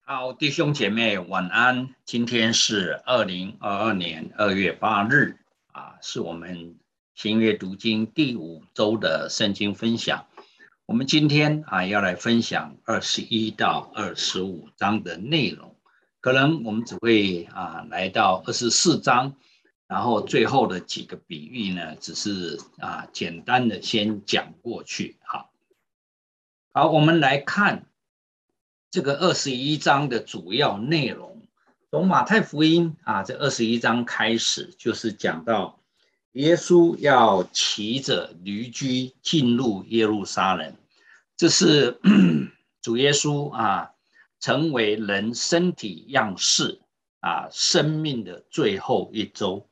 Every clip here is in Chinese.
好，弟兄姐妹晚安。今天是2022年2月8日，是我们新约读经第5周的圣经分享。我们今天要来分享21到25章的内容，可能我们只会来到24章，然后最后的几个比喻呢，只是简单的先讲过去。好，我们来看这个21章的主要内容。从马太福音这21章开始，就是讲到耶稣要骑着驴驹进入耶路撒冷，这是主耶稣成为人身体样式生命的最后一周。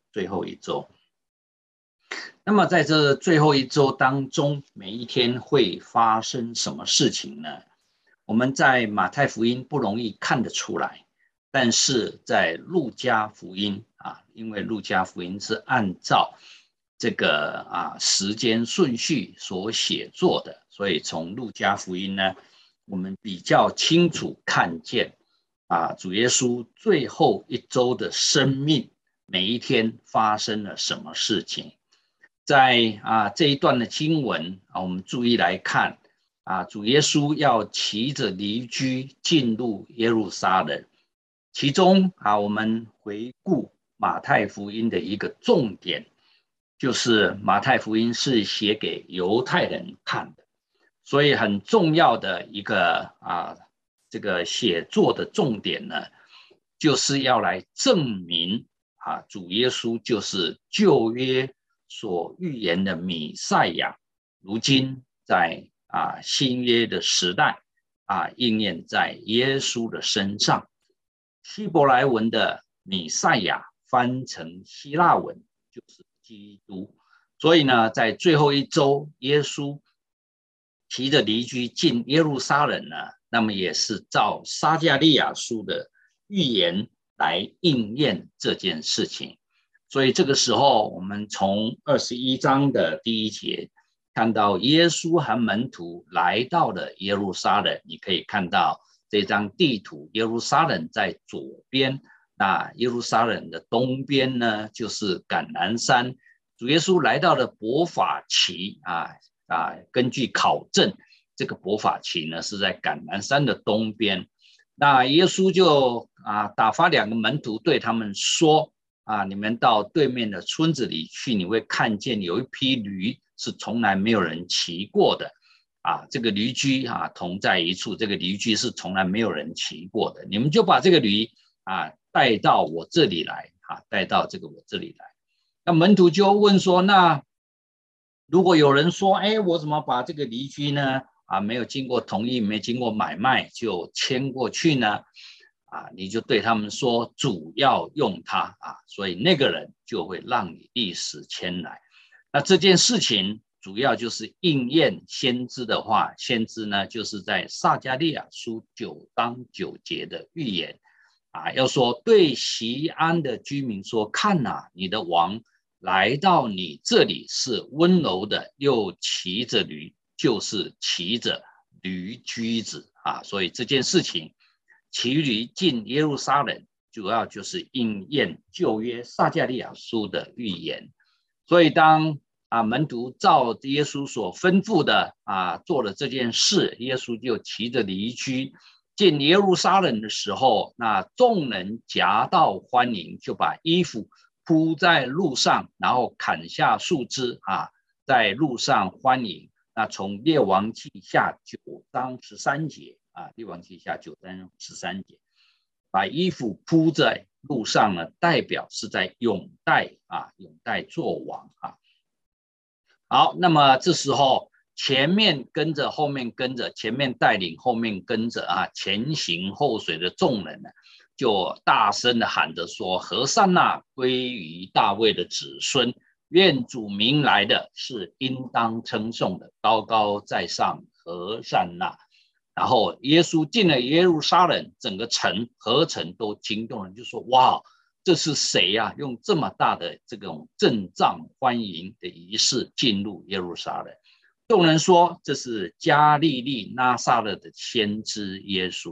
那么在这最后一周当中，每一天会发生什么事情呢？我们在马太福音不容易看得出来，但是在路加福音因为路加福音是按照这个时间顺序所写作的，所以从路加福音呢，我们比较清楚看见主耶稣最后一周的生命，每一天发生了什么事情。在这一段的经文我们注意来看主耶稣要骑着驴驹进入耶路撒冷，其中我们回顾马太福音的一个重点，就是马太福音是写给犹太人看的，所以很重要的一个这个写作的重点呢，就是要来证明主耶稣就是旧约所预言的弥赛亚，如今在新约的时代应验在耶稣的身上。希伯来文的弥赛亚翻成希腊文就是基督，所以呢，在最后一周，耶稣骑着驴驹进耶路撒冷呢，那么也是照撒迦利亚书的预言来应验这件事情。所以这个时候，我们从21章的第1节看到耶稣和门徒来到了耶路撒冷。你可以看到这张地图，耶路撒冷在左边，那耶路撒冷的东边呢，就是橄榄山。主耶稣来到了伯法其根据考证，这个伯法其呢是在橄榄山的东边。那耶稣就打发2个门徒对他们说你们到对面的村子里去，你会看见有一匹驴是从来没有人骑过的这个驴驹同在一处，这个驴驹是从来没有人骑过的，你们就把这个驴带到我这里来带到这个我这里来。那门徒就问说，那如果有人说我怎么把这个驴驹呢没有经过同意，没经过买卖就牵过去呢你就对他们说主要用它所以那个人就会让你立时牵来。那这件事情主要就是应验先知的话，先知呢就是在撒迦利亚书9章9节的预言要说对锡安的居民说，看你的王来到你这里是温柔的，又骑着驴，就是骑着驴驹子所以这件事情骑驴进耶路撒冷，主要就是应验旧约撒迦利亚书的预言。所以当门徒照耶稣所吩咐的做了这件事，耶稣就骑着驴驹进耶路撒冷的时候，那众人夹道欢迎，就把衣服铺在路上，然后砍下树枝在路上欢迎。那从列王记下9章13节列王记下9章13节，把衣服铺在路上呢，代表是在拥戴作王好，那么这时候前面跟着，后面跟着，前面带领，后面跟着前行后随的众人呢，就大声的喊着说：和散那归于大卫的子孙，愿主名来的是应当称颂的，高高在上和散那。然后耶稣进了耶路撒冷，整个合城都惊动了，就说哇，这是谁用这么大的这种阵仗欢迎的仪式进入耶路撒冷。众人说这是加利利拿撒勒的先知耶稣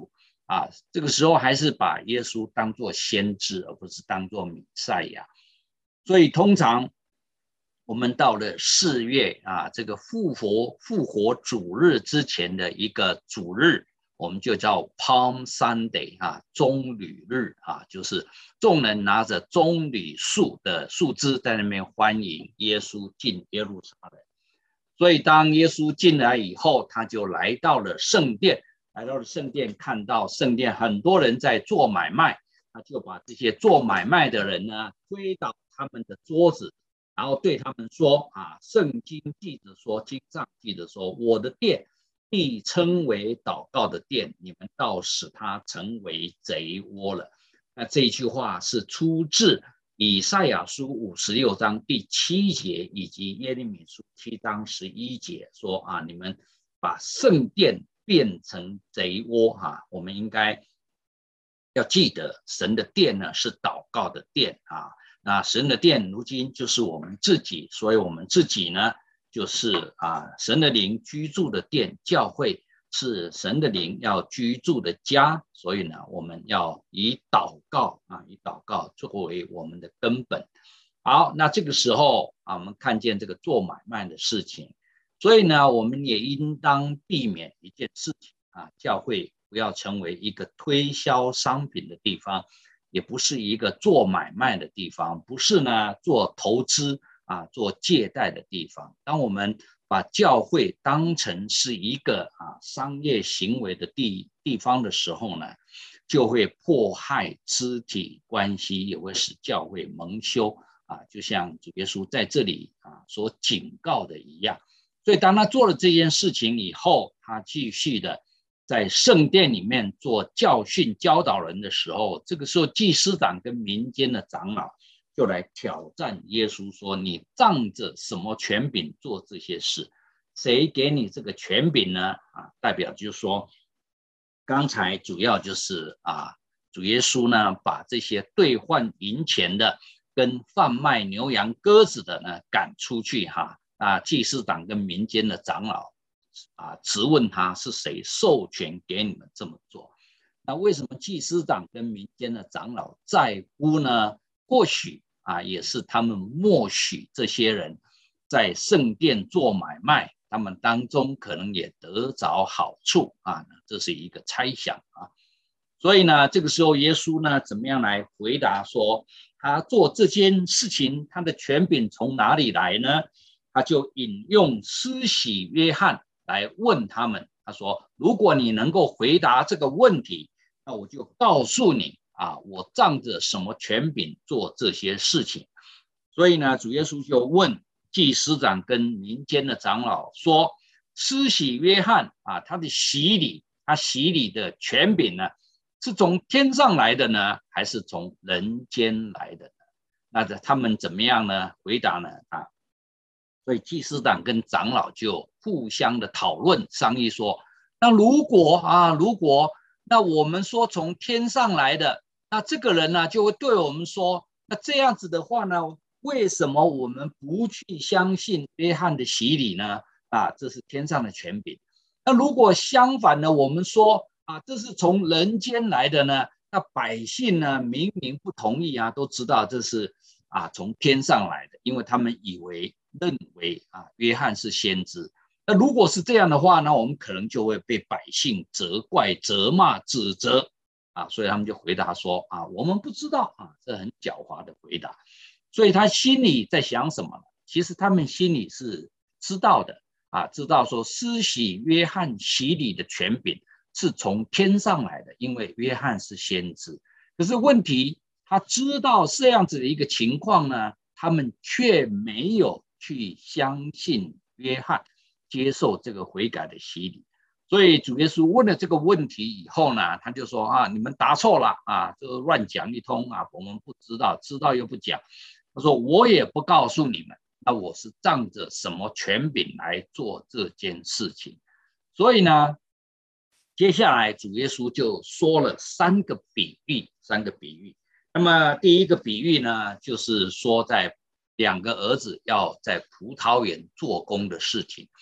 这个时候还是把耶稣当作先知，而不是当作弥赛亚。所以通常我们到了4月这个复活主日之前的一个主日，我们就叫 Palm Sunday 棕榈日就是众人拿着棕榈树的树枝在那边欢迎耶稣进耶路撒冷。所以当耶稣进来以后，他就来到了圣殿，看到圣殿很多人在做买卖，他就把这些做买卖的人呢推倒他们的桌子，然后对他们说圣经记着说，经上记着说，我的殿必称为祷告的殿，你们倒使它成为贼窝了。那这一句话是出自以赛亚书56章第7节，以及耶利米书7章11节，说你们把圣殿变成贼窝我们应该要记得，神的殿呢是祷告的殿那神的殿如今就是我们自己，所以我们自己呢就是神的灵居住的殿，教会是神的灵要居住的家，所以呢我们要以祷告作为我们的根本。好，那这个时候我们看见这个做买卖的事情，所以呢我们也应当避免一件事情教会不要成为一个推销商品的地方，也不是一个做买卖的地方，不是呢做投资做借贷的地方。当我们把教会当成是一个商业行为的地方的时候呢，就会迫害肢体关系，也会使教会蒙羞就像主耶稣在这里所警告的一样。所以当他做了这件事情以后，他继续的在圣殿里面做教训教导人的时候，这个时候祭司长跟民间的长老就来挑战耶稣说，你仗着什么权柄做这些事？谁给你这个权柄呢？代表就是说，刚才主要就是主耶稣呢把这些兑换银钱的跟贩卖牛羊鸽子的呢赶出去祭司长跟民间的长老质问他是谁授权给你们这么做。那为什么祭司长跟民间的长老在乎呢？或许也是他们默许这些人在圣殿做买卖，他们当中可能也得着好处这是一个猜想所以呢这个时候耶稣呢怎么样来回答说，他做这件事情他的权柄从哪里来呢？他就引用施洗约翰来问他们，他说，如果你能够回答这个问题，那我就告诉你我仗着什么权柄做这些事情。所以呢主耶稣就问祭司长跟民间的长老说，施洗约翰他的洗礼，他洗礼的权柄呢是从天上来的呢，还是从人间来的呢？那他们怎么样呢？回答呢所以祭司长跟长老就互相的讨论商议说，那如果那我们说从天上来的，那这个人呢就会对我们说，那这样子的话呢，为什么我们不去相信约翰的洗礼呢？这是天上的权柄。那如果相反呢，我们说这是从人间来的呢，那百姓呢明明不同意都知道这是从天上来的，因为他们认为约翰是先知。那如果是这样的话呢，我们可能就会被百姓责怪、责骂、指责所以他们就回答说我们不知道这很狡猾的回答。所以他心里在想什么呢？其实他们心里是知道的知道说施洗约翰洗礼的权柄是从天上来的，因为约翰是先知。可是问题，他知道这样子的一个情况呢，他们却没有去相信约翰，接受这个悔改的洗礼。所以主耶稣问了这个问题以后呢，他就说你们答错了就乱讲一通我们不知道，知道又不讲。他说我也不告诉你们，那我是仗着什么权柄来做这件事情。所以呢接下来主耶稣就说了三个比喻。那么第一个比喻呢，就是说在2个儿子要在葡萄园做工的事情。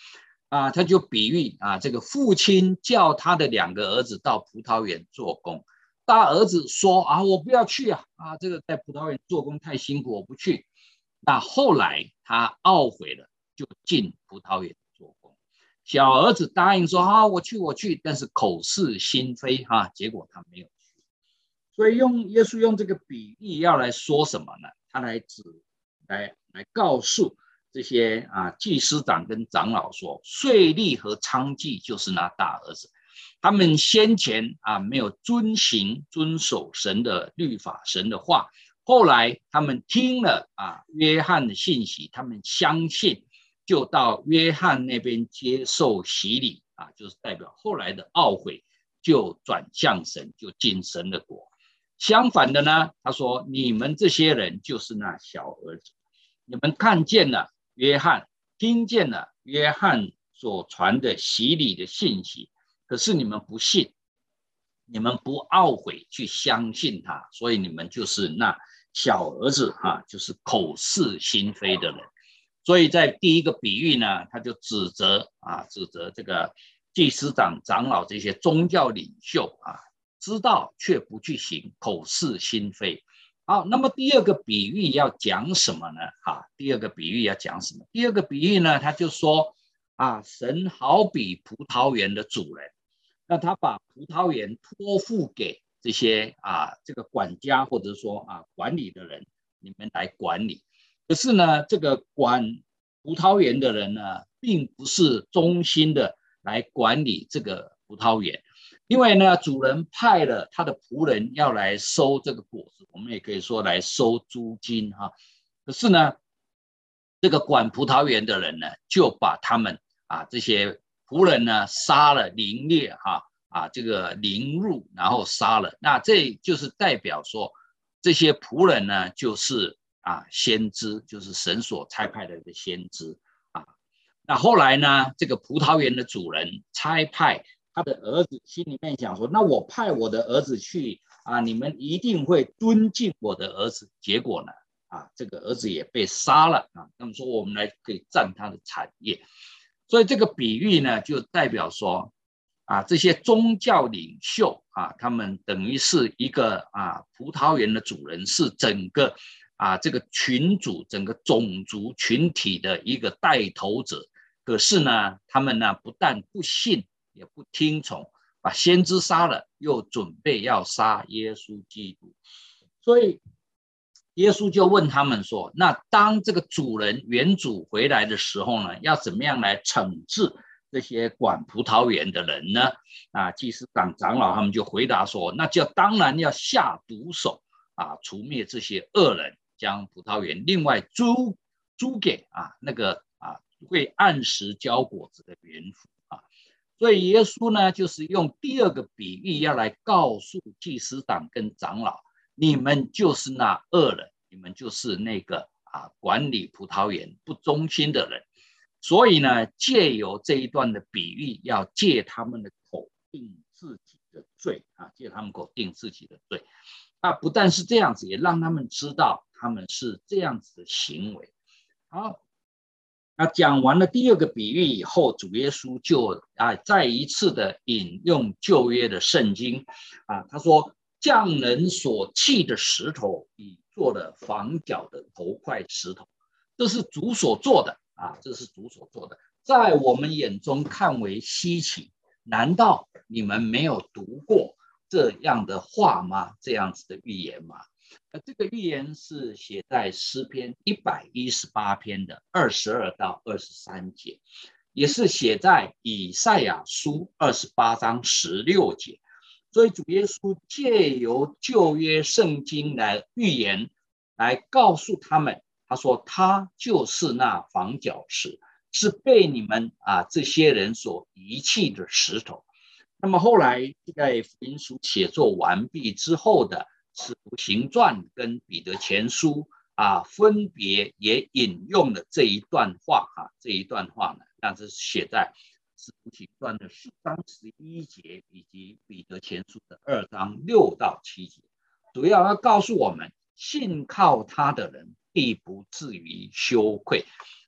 他就比喻这个父亲叫他的2个儿子到葡萄园做工，大儿子说我不要去这个在葡萄园做工太辛苦，我不去。那后来他懊悔了，就进葡萄园做工。小儿子答应说我去，但是口是心非结果他没有去。所以耶稣用这个比喻要来说什么呢？他来告诉这些祭司长跟长老说，税吏和娼妓就是那大儿子，他们先前没有遵守神的律法，神的话，后来他们听了约翰的信息，他们相信，就到约翰那边接受洗礼就是代表后来的懊悔，就转向神，就进神的国。相反的呢，他说你们这些人就是那小儿子，你们看见了约翰，听见了约翰所传的洗礼的信息，可是你们不信，你们不懊悔去相信他，所以你们就是那小儿子就是口是心非的人。所以在第一个比喻呢，他就指责这个祭司长、长老这些宗教领袖知道却不去行，口是心非。好，那么第二个比喻要讲什么呢？第二个比喻要讲什么？第二个比喻呢，他就说神好比葡萄园的主人，那他把葡萄园托付给这些这个管家或者说管理的人，你们来管理。可是呢，这个管葡萄园的人呢，并不是忠心的来管理这个葡萄园。因为呢，主人派了他的仆人要来收这个果子，我们也可以说来收租金可是呢，这个管葡萄园的人呢，就把他们这些仆人呢杀了，凌虐这个凌辱，然后杀了。那这就是代表说，这些仆人呢，就是先知，就是神所差派的一个先知那后来呢，这个葡萄园的主人差派他的儿子，心里面想说，那我派我的儿子去你们一定会尊敬我的儿子。结果呢这个儿子也被杀了那么说我们来可以占他的产业。所以这个比喻呢，就代表说这些宗教领袖他们等于是一个葡萄园的主人，是整个这个群组、整个种族群体的一个带头者。可是呢，他们呢不但不信，也不听从，把先知杀了，又准备要杀耶稣基督。所以耶稣就问他们说，那当这个主人原主回来的时候呢，要怎么样来惩治这些管葡萄园的人呢？祭司长、长老他们就回答说，那就当然要下毒手除灭这些恶人，将葡萄园另外租给那个会按时交果子的园夫所以耶稣呢，就是用第二个比喻要来告诉祭司长跟长老，你们就是那恶人，你们就是那个管理葡萄园不忠心的人。所以呢，借由这一段的比喻，要借他们的口定自己的罪借他们口定自己的罪。不但是这样子，也让他们知道他们是这样子的行为。好。那讲完了第二个比喻以后，主耶稣就再一次的引用旧约的圣经他说匠人所弃的石头，已做了房角的头块石头，这是主所做的这是主所做的，在我们眼中看为稀奇。难道你们没有读过这样的话吗？这样子的预言吗？这个预言是写在诗篇118篇的22到23节，也是写在以赛亚书28章16节。所以主耶稣借由旧约圣经来预言，来告诉他们，他说他就是那房角石，是被你们这些人所遗弃的石头。那么后来在福音书写作完毕之后的使徒行传跟彼得前书分别也引用了这一段话这一段话呢，那是写在使徒行传的4章11节以及彼得前书的2章6到7节，主要要告诉我们，信靠他的人必不至于羞愧。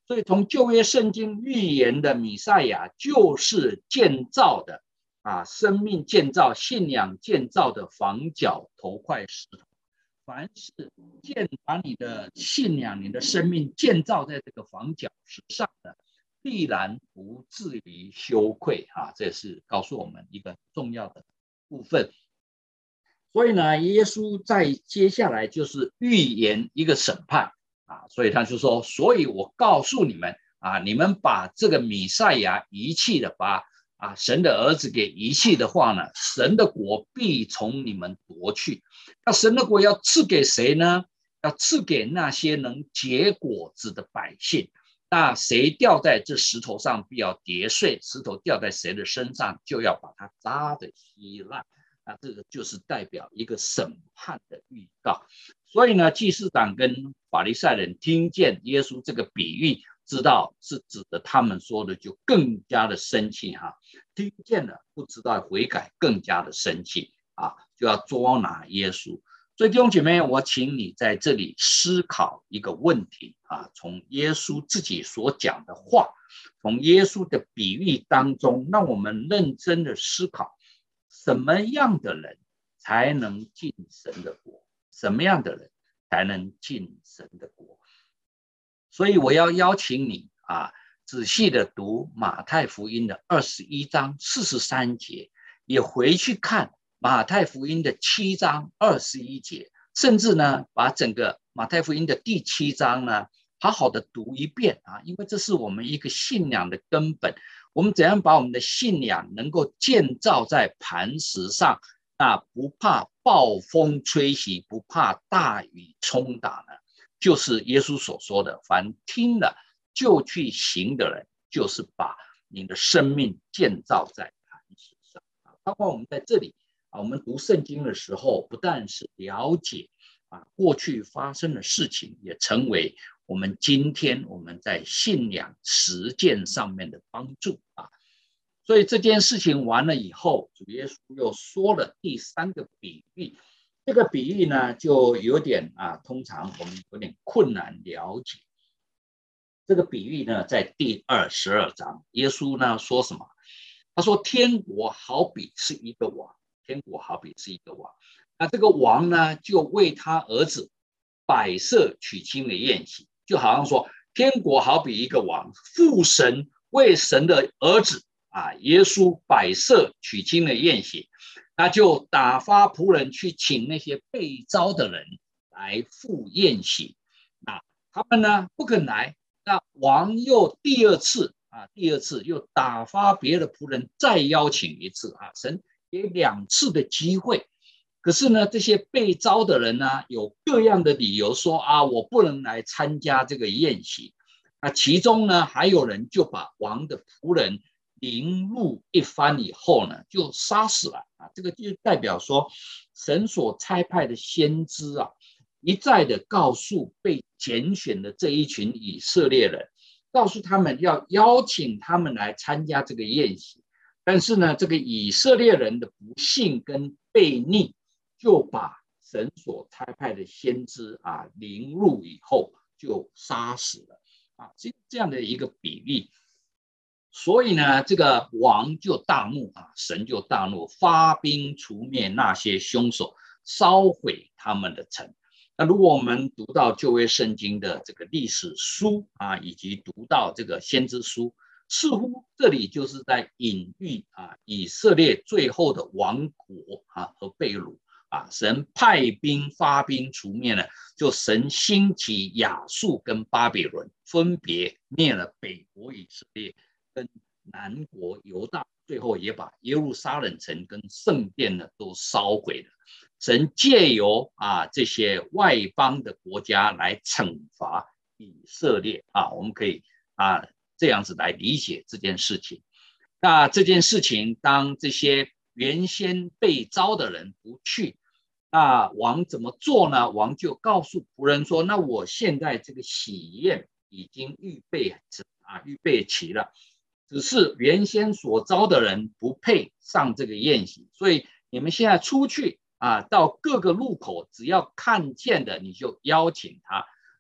所以从旧约圣经预言的弥赛亚就是建造的生命建造、信仰建造的房角头块石头。凡是把你的信仰、你的生命建造在这个房角石上的，必然不至于羞愧这是告诉我们一个重要的部分。所以呢，耶稣在接下来就是预言一个审判所以他就说，所以我告诉你们你们把这个弥赛亚遗弃的，把神的儿子给遗弃的话呢，神的国必从你们夺去。那神的国要赐给谁呢？要赐给那些能结果子的百姓。那谁掉在这石头上，必要跌碎；石头掉在谁的身上，就要把它扎得稀烂。那这个就是代表一个审判的预告。所以呢，祭司长跟法利赛人听见耶稣这个比喻，知道是指的他们说的，就更加的生气听见了不知道悔改，更加的生气就要捉拿耶稣。所以弟兄姐妹，我请你在这里思考一个问题从耶稣自己所讲的话，从耶稣的比喻当中，让我们认真的思考，什么样的人才能进神的国？什么样的人才能进神的国？所以我要邀请你仔细的读马太福音的21章43节，也回去看马太福音的7章21节，甚至呢把整个马太福音的第7章呢好好的读一遍因为这是我们一个信仰的根本。我们怎样把我们的信仰能够建造在磐石上，不怕暴风吹袭，不怕大雨冲打呢？就是耶稣所说的，凡听了就去行的人，就是把你的生命建造在磐石上包括我们在这里我们读圣经的时候，不但是了解过去发生的事情，也成为我们今天我们在信仰实践上面的帮助所以这件事情完了以后，主耶稣又说了第3个比喻。这个比喻呢，就有点通常我们有点困难了解。这个比喻呢，在第22章，耶稣呢说什么？他说：“天国好比是一个王，天国好比是一个王。那这个王呢，就为他儿子摆设娶亲的宴席，就好像说，天国好比一个王，父神为神的儿子耶稣摆设娶亲的宴席，那就打发仆人去请那些被招的人来赴宴席。那他们呢不肯来，那王又第二次又打发别的仆人再邀请一次神给2次的机会。可是呢，这些被招的人呢，有各样的理由说我不能来参加这个宴席。其中呢，还有人就把王的仆人凌辱一番以后呢，就杀死了这个就代表说，神所差派的先知一再的告诉被拣选的这一群以色列人，告诉他们要邀请他们来参加这个宴席。但是呢，这个以色列人的不信跟悖逆，就把神所差派的先知凌辱以后就杀死了这样的一个比例。所以呢，这个王就大怒神就大怒，发兵除灭那些凶手，烧毁他们的城。那如果我们读到旧约圣经的这个历史书以及读到这个先知书，似乎这里就是在隐喻以色列最后的亡国和被掳神派兵发兵除灭呢，就神兴起亚述跟巴比伦，分别灭了北国以色列跟南国犹大，最后也把耶路撒冷城跟圣殿呢都烧毁了。神借由这些外邦的国家来惩罚以色列我们可以这样子来理解这件事情。那这件事情，当这些原先被招的人不去，那王怎么做呢？王就告诉仆人说：“那我现在这个喜宴已经预备齐了，只是原先所招的人不配上这个宴席，所以你们现在出去到各个路口，只要看见的你就邀请他。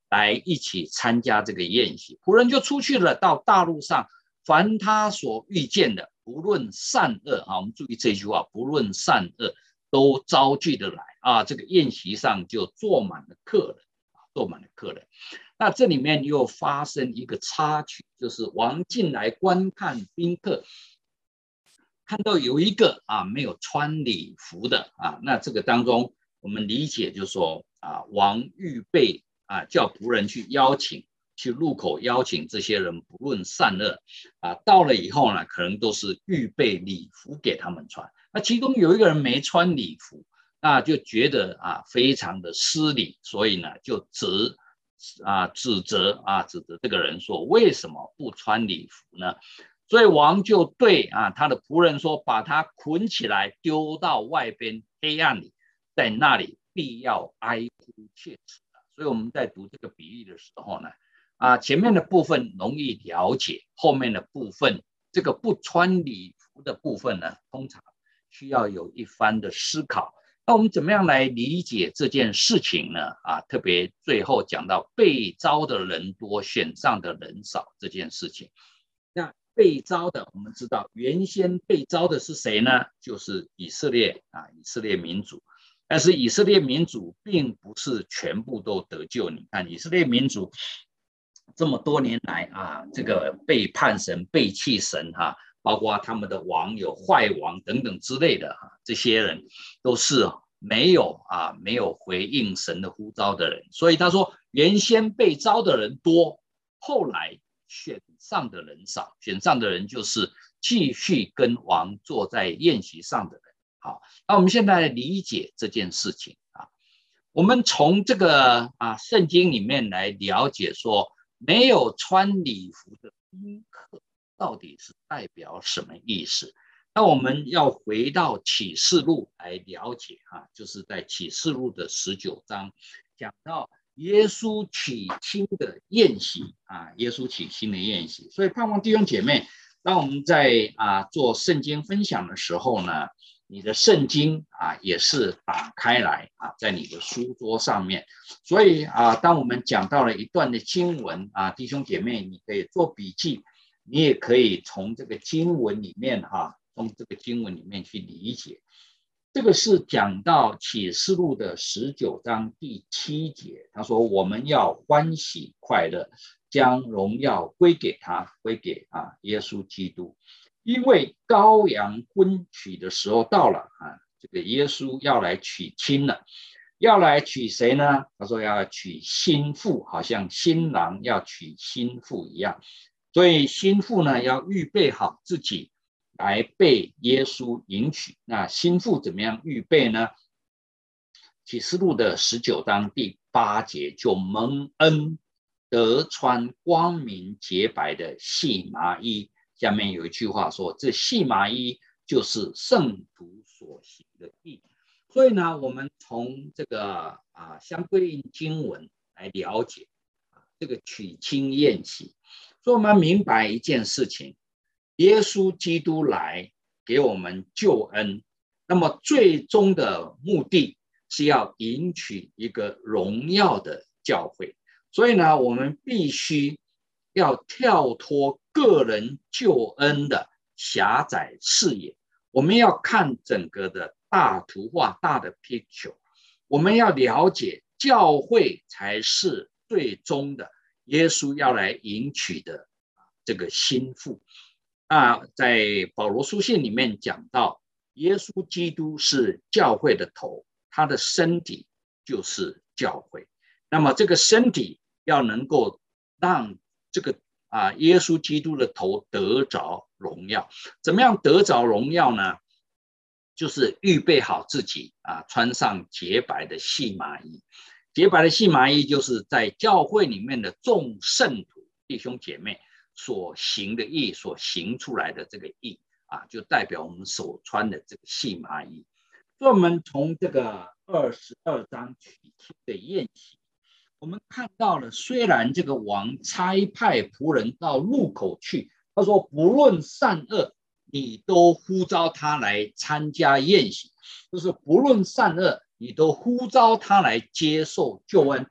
来一起参加这个宴席。仆人就出去了，到大路上，凡他所遇见的，不论善恶啊，我们注意这句话，不论善恶都招聚的来啊。这个宴席上就坐满了客人，坐满了客人。那这里面又发生一个插曲，就是王进来观看宾客，看到有一个没有穿礼服的那这个当中我们理解就是说王预备叫仆人去入口邀请这些人，不论善恶到了以后呢，可能都是预备礼服给他们穿。那其中有一个人没穿礼服，那就觉得非常的失礼，所以呢就指责这个人说，为什么不穿礼服呢？所以王就对他的仆人说，把他捆起来丢到外边黑暗里，在那里必要哀哭切齿。所以我们在读这个比喻的时候呢前面的部分容易了解，后面的部分这个不穿礼服的部分呢，通常需要有一番的思考。那我们怎么样来理解这件事情呢？特别最后讲到被招的人多，选上的人少这件事情。那被招的，我们知道原先被招的是谁呢？就是以色列民族。但是以色列民族并不是全部都得救。你看以色列民族这么多年来这个背叛神、背弃神包括他们的王有坏王等等之类的这些人都是没有回应神的呼召的人。所以他说原先被招的人多，后来选上的人少。选上的人就是继续跟王坐在宴席上的人。好，那我们现在理解这件事情我们从这个圣经里面来了解说，没有穿礼服的宾客到底是代表什么意思？那我们要回到启示录来了解就是在启示录的19章讲到耶稣娶亲的宴席耶稣娶亲的宴席。所以盼望弟兄姐妹，当我们在做圣经分享的时候呢，你的圣经也是打开来在你的书桌上面。所以当我们讲到了一段的经文弟兄姐妹你可以做笔记，你也可以从这个经文里面去理解。这个是讲到启示录的19章第7节，他说我们要欢喜快乐，将荣耀归给他，归给耶稣基督。因为羔羊婚娶的时候到了这个耶稣要来娶亲了。要来娶谁呢？他说要娶新妇，好像新郎要娶新妇一样。所以新妇呢要预备好自己来被耶稣迎娶。那新妇怎么样预备呢？启示录的19章第8节，就蒙恩得穿光明洁白的细麻衣。下面有一句话说，这细麻衣就是圣徒所行的义。所以呢，我们从这个相对应经文来了解这个娶亲宴席。所以我们明白一件事情，耶稣基督来给我们救恩，那么最终的目的是要迎娶一个荣耀的教会。所以呢，我们必须要跳脱个人救恩的狭窄视野，我们要看整个的大图画，大的 picture。 我们要了解教会才是最终的耶稣要来迎娶的这个新妇在保罗书信里面讲到，耶稣基督是教会的头，他的身体就是教会。那么这个身体要能够让这个耶稣基督的头得着荣耀。怎么样得着荣耀呢？就是预备好自己穿上洁白的细麻衣。洁白的细麻衣就是在教会里面的众圣徒弟兄姐妹所行的义，所行出来的这个义就代表我们所穿的这个细麻衣。所以我们从这个22章娶亲的宴席，我们看到了，虽然这个王差派仆人到路口去，他说不论善恶，你都呼召他来参加宴席，就是不论善恶，你都呼召他来接受救恩。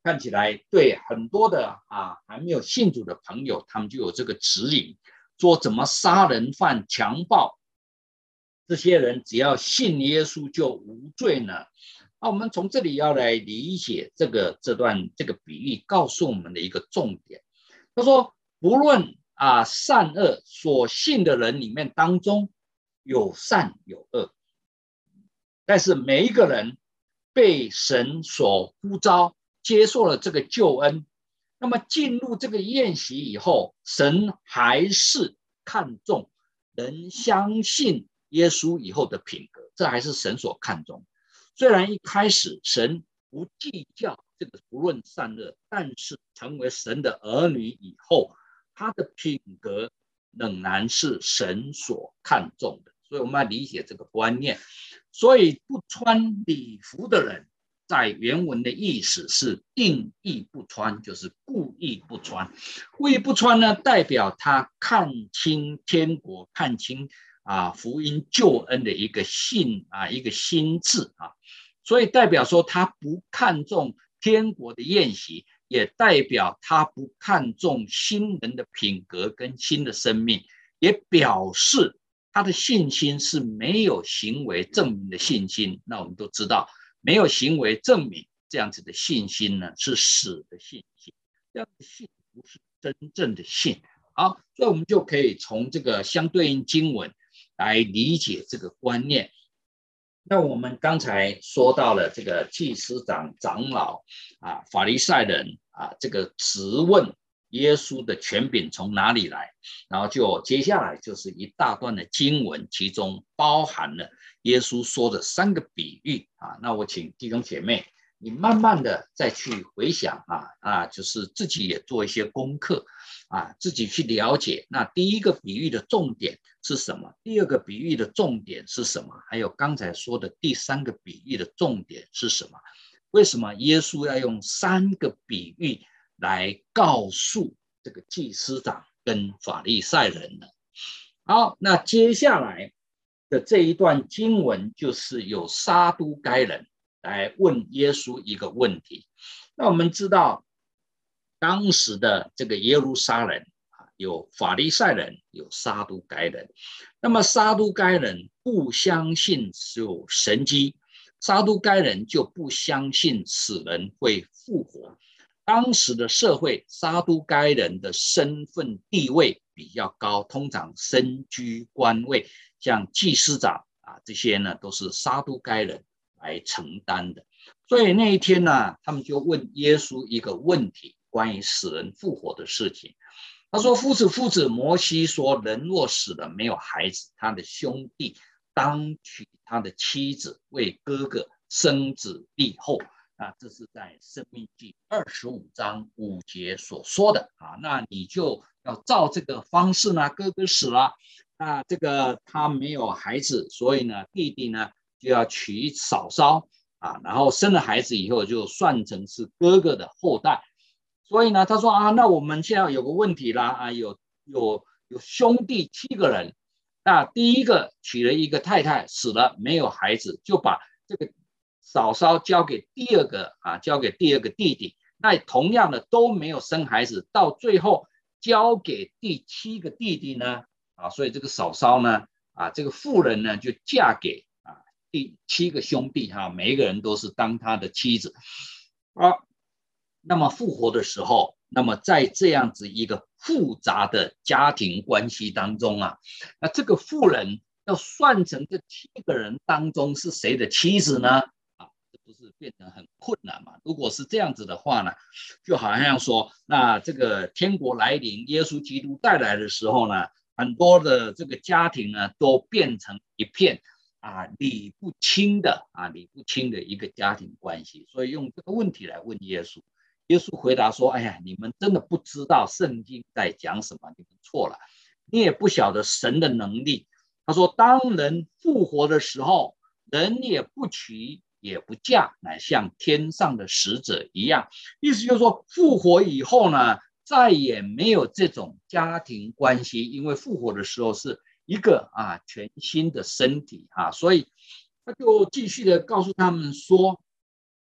看起来对很多的还没有信主的朋友，他们就有这个指引，说怎么杀人犯、强暴这些人，只要信耶稣就无罪呢？我们从这里要来理解这个比喻告诉我们的一个重点。他说，不论善恶，所信的人里面当中有善有恶，但是每一个人被神所呼召，接受了这个救恩，那么进入这个宴席以后，神还是看重人相信耶稣以后的品格，这还是神所看重。虽然一开始神不计较这个不论善恶，但是成为神的儿女以后，他的品格仍然是神所看重的。所以我们要理解这个观念。所以不穿礼服的人，在原文的意思是定义不穿，就是故意不穿。故意不穿呢，代表他看清天国，看清福音救恩的一个心智所以代表说他不看重天国的宴席，也代表他不看重新人的品格跟新的生命，也表示他的信心是没有行为证明的信心。那我们都知道，没有行为证明这样子的信心呢，是死的信心，这样的信不是真正的信。好，所以我们就可以从这个相对应经文来理解这个观念。那我们刚才说到了这个祭司长、长老法利赛人这个质问耶稣的权柄从哪里来，然后就接下来就是一大段的经文，其中包含了耶稣说的3个比喻那我请弟兄姐妹你慢慢的再去回想就是自己也做一些功课自己去了解。那第一个比喻的重点是什么？第二个比喻的重点是什么？还有刚才说的第3个比喻的重点是什么？为什么耶稣要用3个比喻来告诉这个祭司长跟法利赛人呢？好，那接下来的这一段经文就是有撒都该人来问耶稣一个问题。那我们知道当时的这个耶路撒冷有法利赛人，有撒都该人。那么撒都该人不相信有神迹，撒都该人就不相信死人会复活。当时的社会，撒都该人的身份地位比较高，通常身居官位，像祭司长这些呢都是撒都该人来承担的。所以那一天呢，他们就问耶稣一个问题，关于死人复活的事情。他说：夫子，摩西说，人若死了没有孩子，他的兄弟当娶他的妻子为哥哥，生子立后。这是在申命记25章5节所说的那你就要照这个方式呢，哥哥死了，那这个他没有孩子，所以呢弟弟呢就要娶嫂嫂然后生了孩子以后就算成是哥哥的后代。所以呢他说那我们现在有个问题啦有兄弟7个人，那第一个娶了一个太太死了没有孩子，就把这个嫂嫂交给第二个弟弟，那同样的都没有生孩子，到最后交给第7个弟弟呢所以这个嫂嫂呢这个妇人呢就嫁给第7个兄弟每一个人都是当他的妻子那么复活的时候，那么在这样子一个复杂的家庭关系当中那这个妇人要算成这7个人当中是谁的妻子呢这不是变成很困难吗？如果是这样子的话呢，就好像说那这个天国来临，耶稣基督带来的时候呢，很多的这个家庭呢都变成一片理不清的一个家庭关系。所以用这个问题来问耶稣，耶稣回答说：哎呀，你们真的不知道圣经在讲什么，你们错了，你也不晓得神的能力。他说，当人复活的时候，人也不娶也不嫁，乃像天上的使者一样。意思就是说，复活以后呢，再也没有这种家庭关系，因为复活的时候是一个全新的身体所以他就继续的告诉他们说，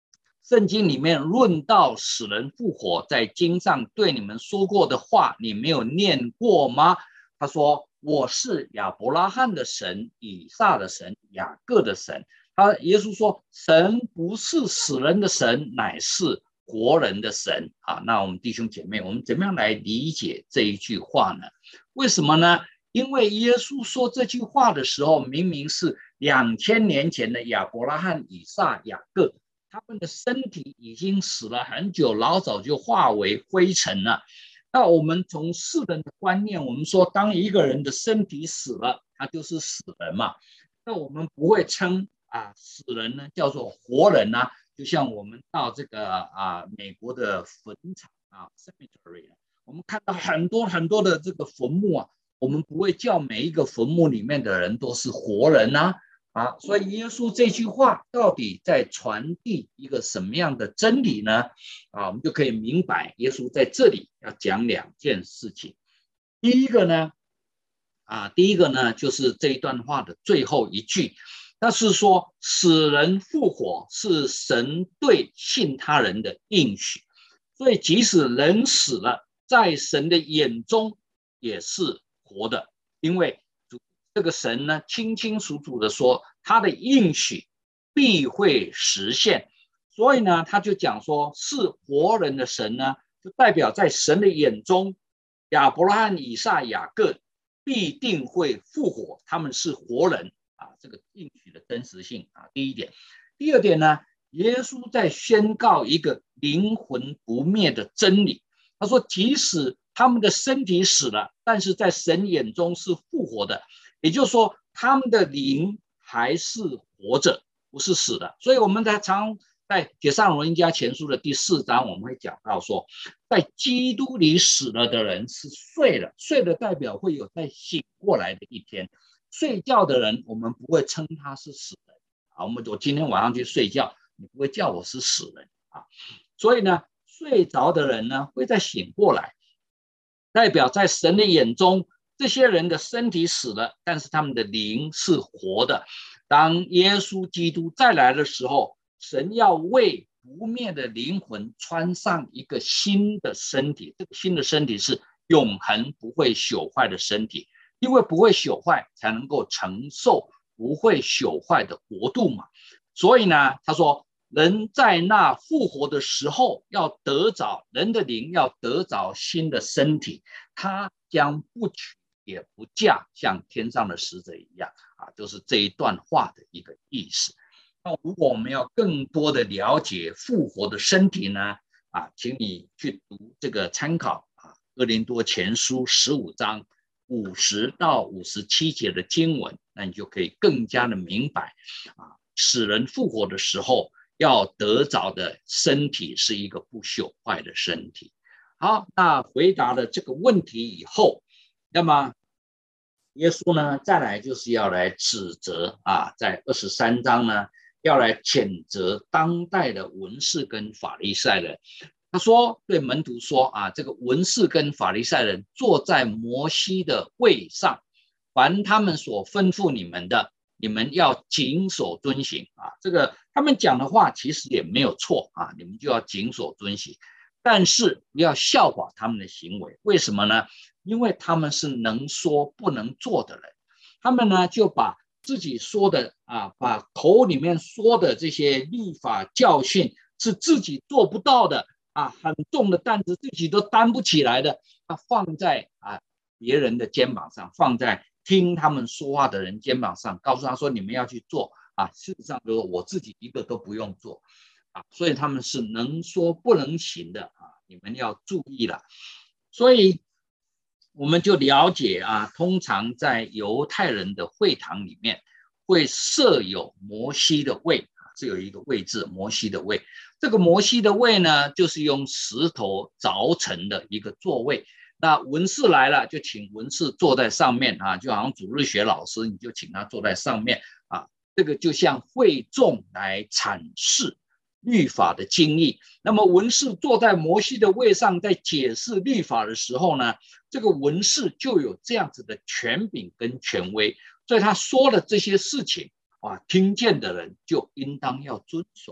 圣经里面论到死人复活，在经上对你们说过的话，你没有念过吗？他说：我是亚伯拉罕的神，以撒的神，雅各的神。耶稣说，神不是死人的神，乃是活人的神啊。那我们弟兄姐妹，我们怎么样来理解这一句话呢？为什么呢？因为耶稣说这句话的时候，明明是2000年前的亚伯拉罕、以撒、雅各，他们的身体已经死了很久，老早就化为灰尘了。那我们从世人的观念，我们说当一个人的身体死了，他就是死人嘛。那我们不会称死人呢叫做活人啊。就像我们到这个美国的坟场cemetery， 我们看到很多很多的这个坟墓啊，我们不会叫每一个坟墓里面的人都是活人啊。所以耶稣这句话到底在传递一个什么样的真理呢？我们就可以明白，耶稣在这里要讲2件事情。第一个呢，就是这一段话的最后一句，那是说死人复活是神对信他人的应许，所以即使人死了，在神的眼中也是活的，因为这个神呢，清清楚楚的说，他的应许必会实现。所以呢，他就讲说，是活人的神呢，就代表在神的眼中，亚伯拉罕、以撒、雅各必定会复活，他们是活人这个应许的真实性第一点。第二点呢，耶稣在宣告一个灵魂不灭的真理。他说，即使他们的身体死了，但是在神眼中是复活的。也就是说，他们的灵还是活着，不是死的。所以我们常在帖撒罗尼迦前书的第4章，我们会讲到说，在基督里死了的人是睡了，睡了代表会有再醒过来的一天。睡觉的人，我们不会称他是死人我今天晚上去睡觉，你不会叫我是死人所以呢，睡着的人呢，会再醒过来，代表在神的眼中，这些人的身体死了，但是他们的灵是活的。当耶稣基督再来的时候，神要为不灭的灵魂穿上一个新的身体，这个新的身体是永恒不会朽坏的身体，因为不会朽坏才能够承受不会朽坏的国度嘛。所以呢，他说人在那复活的时候要得着，人的灵要得着新的身体，他将不娶也不嫁，像天上的使者一样就是这一段话的一个意思。那如果我们要更多的了解复活的身体呢请你去读这个参考哥林多前书15章50到57节的经文，那你就可以更加的明白死人复活的时候要得着的身体是一个不朽坏的身体。好，那回答了这个问题以后，那么耶稣呢，再来就是要来指责在23章呢，要来谴责当代的文士跟法利赛人。他说，对门徒说这个文士跟法利赛人坐在摩西的位上，凡他们所吩咐你们的，你们要谨守遵行这个他们讲的话其实也没有错你们就要谨守遵行，但是不要效法他们的行为。为什么呢？因为他们是能说不能做的人，他们呢就把自己说的把口里面说的这些律法教训是自己做不到的很重的担子自己都担不起来的放在别人的肩膀上，放在听他们说话的人肩膀上，告诉他说你们要去做事实上就是我自己一个都不用做所以他们是能说不能行的你们要注意了。所以我们就了解通常在犹太人的会堂里面会设有摩西的位是有一个位置，摩西的位。这个摩西的位呢，就是用石头凿成的一个座位。那文士来了，就请文士坐在上面就好像主日学老师，你就请他坐在上面这个就像会众来阐释律法的经义。那么文士坐在摩西的位上，在解释律法的时候呢，这个文士就有这样子的权柄跟权威，所以他说的这些事情听见的人就应当要遵守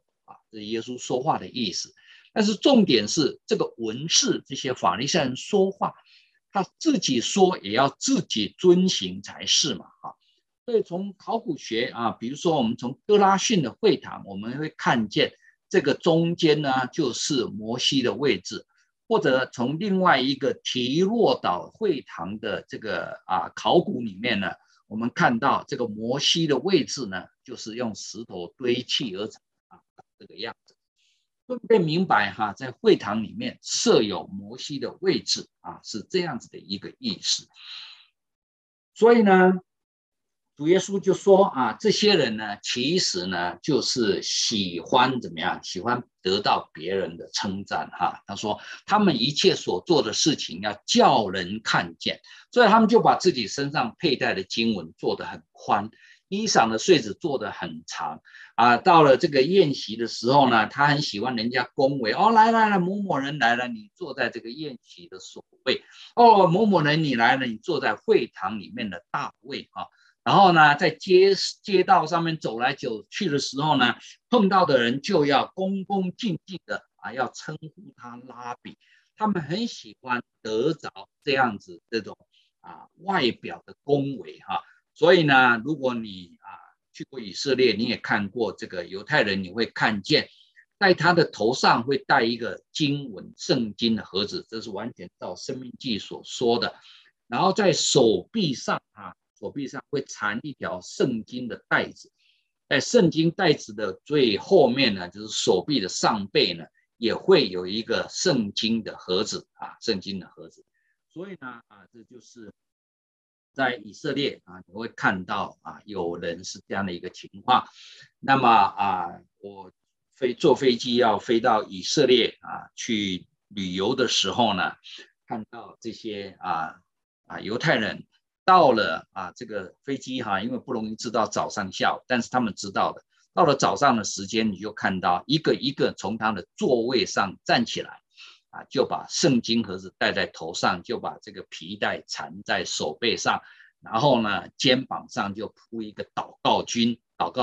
这是耶稣说话的意思。但是重点是这个文士这些法利赛人说话，他自己说也要自己遵行才是嘛啊。所以从考古学啊，比如说我们从哥拉汛的会堂，我们会看见这个中间呢就是摩西的位置，或者从另外一个提洛岛会堂的这个考古里面呢，我们看到这个摩西的位置呢，就是用石头堆砌而成这个样子。顺便明白哈，在会堂里面设有摩西的位置是这样子的一个意思。所以呢，主耶稣就说这些人呢，其实呢就是喜欢怎么样？喜欢得到别人的称赞哈。他说他们一切所做的事情要叫人看见，所以他们就把自己身上佩戴的经文做得很宽，衣裳的穗子做得很长到了这个宴席的时候呢，他很喜欢人家恭维来某某人来了，你坐在这个宴席的首位某某人你来了，你坐在会堂里面的大位然后呢，在街道上面走来走去的时候呢，碰到的人就要恭恭敬敬的要称呼他拉比。他们很喜欢得着这样子这种外表的恭维所以呢，如果你去过以色列，你也看过这个犹太人，你会看见在他的头上会戴一个经文圣经的盒子，这是完全照申命记所说的。然后在手臂上会缠一条圣经的带子，在圣经带子的最后面呢，就是手臂的上背呢，也会有一个圣经的盒子圣经的盒子。所以呢这就是在以色列你会看到有人是这样的一个情况。那么我坐飞机要飞到以色列去旅游的时候呢，看到这些犹太人到了这个飞机因为不容易知道早上下午，但是他们知道的，到了早上的时间，你就看到一个一个从他的座位上站起来就把圣经盒子戴在头上，就把这个皮带缠在手背上，然后呢肩膀上就铺一个祷告巾，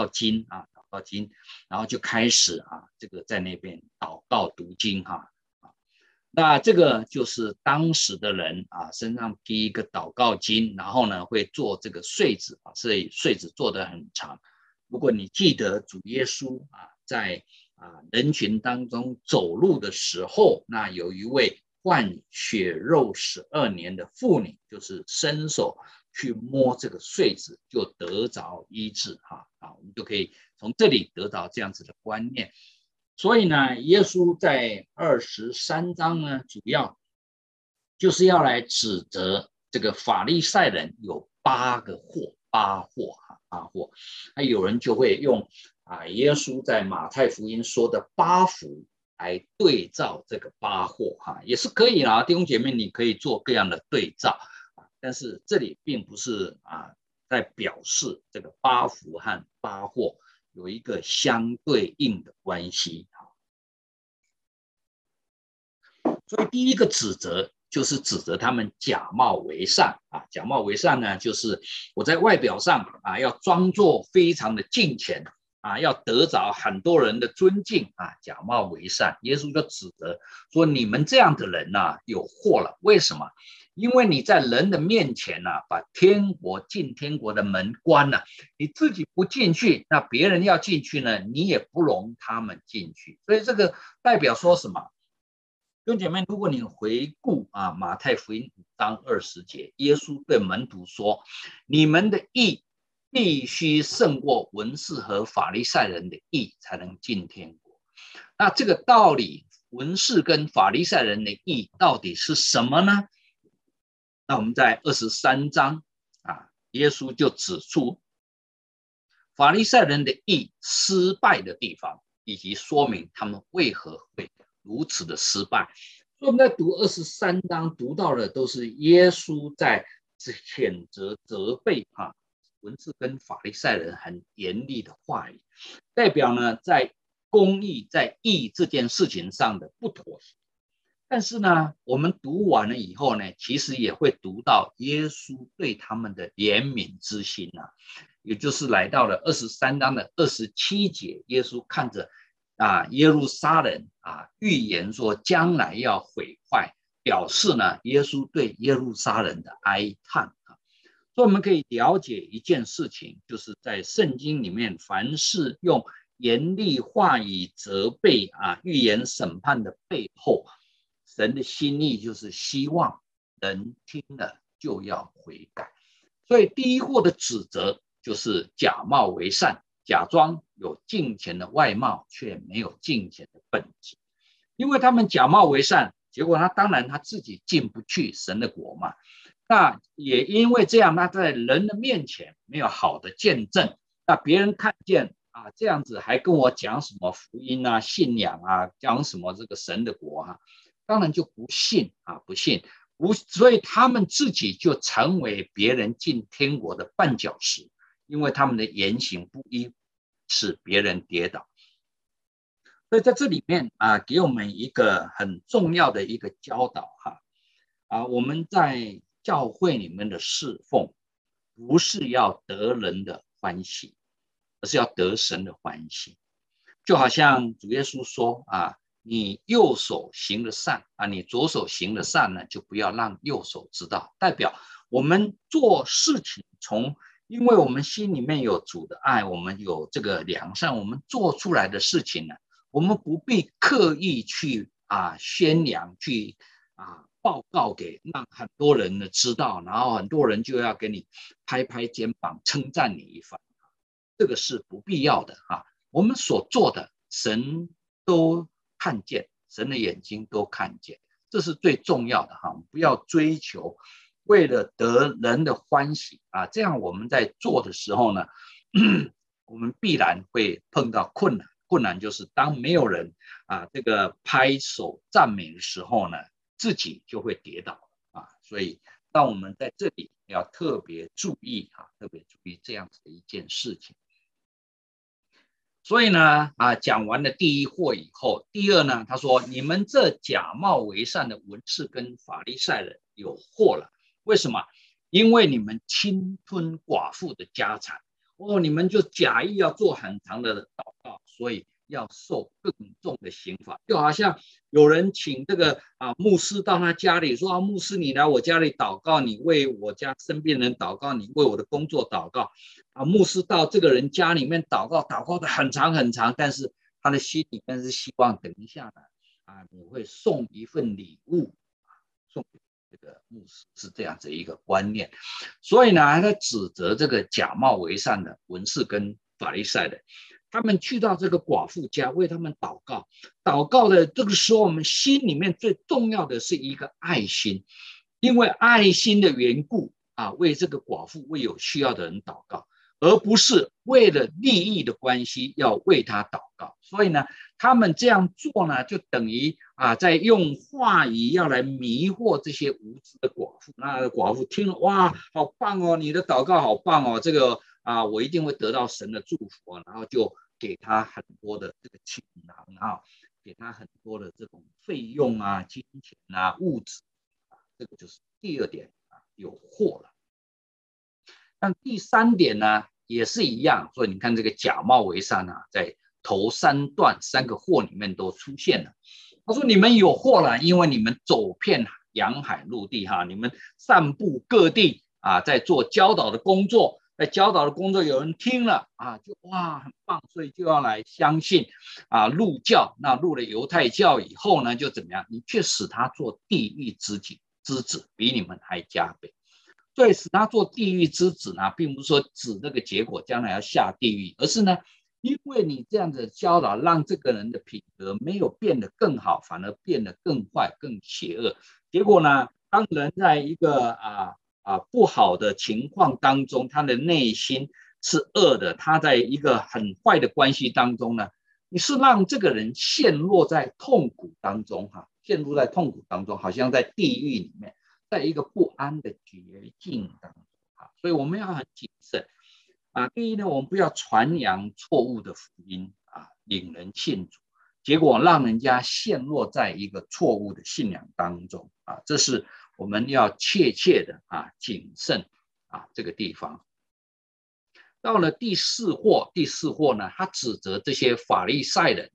然后就开始这个在那边祷告读经那这个就是当时的人身上披一个祷告巾，然后呢会做这个穗子所以穗子做得很长。如果你记得主耶稣在人群当中走路的时候，那有一位患血肉12年的妇女，就是伸手去摸这个穗子，就得着医治我们就可以从这里得到这样子的观念。所以呢，耶稣在23章呢，主要就是要来指责这个法利赛人有八祸。那有人就会用耶稣在马太福音说的8福来对照这个8祸也是可以弟兄姐妹，你可以做各样的对照但是这里并不是在表示这个8福和8祸有一个相对应的关系所以第一个指责就是指责他们假冒为善假冒为善呢，就是我在外表上要装作非常的敬虔要得着很多人的尊敬假冒为善。耶稣就指责说，你们这样的人有祸了。为什么？因为你在人的面前把进天国的门关了，你自己不进去，那别人要进去呢，你也不容他们进去。所以这个代表说什么？弟兄姐妹，如果你回顾马太福音5章20节，耶稣对门徒说，你们的义必须胜过文士和法利赛人的义，才能进天国。那这个道理，文士跟法利赛人的义到底是什么呢？那我们在23章耶稣就指出法利赛人的义失败的地方，以及说明他们为何会如此的失败。所以我们在读23章读到的都是耶稣在谴责责备文士跟法利赛人很严厉的话语，代表呢在公义在义这件事情上的不妥协。但是呢我们读完了以后呢，其实也会读到耶稣对他们的怜悯之心也就是来到了23章的27节，耶稣看着耶路撒冷预言说将来要毁坏，表示呢耶稣对耶路撒冷的哀叹所以我们可以了解一件事情，就是在圣经里面，凡是用严厉话语责备预言审判的背后，神的心意就是希望人听了就要悔改。所以第一祸的指责就是假冒为善，假装有敬虔的外貌，却没有敬虔的本质。因为他们假冒为善，结果当然他自己进不去神的国嘛。那也因为这样，他在人的面前没有好的见证，那别人看见这样子还跟我讲什么福音信仰讲什么这个神的国当然就不信不信，所以他们自己就成为别人进天国的绊脚石，因为他们的言行不一，使别人跌倒。所以在这里面给我们一个很重要的一个教导我们在教会里面的侍奉，不是要得人的欢喜，而是要得神的欢喜。就好像主耶稣说你右手行的善你左手行的善呢，就不要让右手知道。代表我们做事情因为我们心里面有主的爱，我们有这个良善，我们做出来的事情呢，我们不必刻意去宣扬，去报告给让很多人知道，然后很多人就要给你拍拍肩膀称赞你一番，这个是不必要的我们所做的神都看见，神的眼睛都看见，这是最重要的不要追求为了得人的欢喜这样我们在做的时候呢我们必然会碰到困难。困难就是当没有人这个拍手赞美的时候呢，自己就会跌倒所以当我们在这里要特别注意特别注意这样子的一件事情。所以呢讲完了第一祸以后，第二呢，他说你们这假冒为善的文士跟法利赛人有祸了。为什么？因为你们侵吞寡妇的家产你们就假意要做很长的祷告，所以要受更重的刑罚。就好像有人请这个牧师到他家里说牧师你来我家里祷告，你为我家生病人祷告，你为我的工作祷告牧师到这个人家里面祷告的很长很长，但是他的心里面是希望等一下呢你会送一份礼物送给这个牧师，是这样子一个观念。所以呢他指责这个假冒为善的文士跟法利赛人，他们去到这个寡妇家为他们祷告的这个时候，我们心里面最重要的是一个爱心，因为爱心的缘故为这个寡妇为有需要的人祷告，而不是为了利益的关系要为他祷告。所以呢他们这样做呢，就等于在用话语要来迷惑这些无知的寡妇。那寡妇听了哇好棒你的祷告好棒这个我一定会得到神的祝福然后就给他很多的这个情囊给他很多的这种费用金钱物质这个就是第二点有祸了。但第三点呢也是一样，所以你看这个假冒为善在头三段三个祸里面都出现了。他说你们有祸了，因为你们走遍洋海陆地你们散布各地在做教导的工作，在教导的工作有人听了就哇很棒，所以就要来相信入教。那入了犹太教以后呢，就怎么样？你却使他做地狱之子，比你们还加倍。所以使他做地狱之子呢，并不是说指这个结果将来要下地狱，而是呢因为你这样的教导，让这个人的品格没有变得更好，反而变得更坏更邪恶。结果呢当人在一个不好的情况当中，他的内心是恶的，他在一个很坏的关系当中呢，你是让这个人陷入在痛苦当中陷入在痛苦当中，好像在地狱里面，在一个不安的绝境当中所以我们要很谨慎第一呢，我们不要传扬错误的福音领人信主，结果让人家陷落在一个错误的信仰当中这是我们要切切的谨慎这个地方。到了第四祸呢，他指责这些法利赛人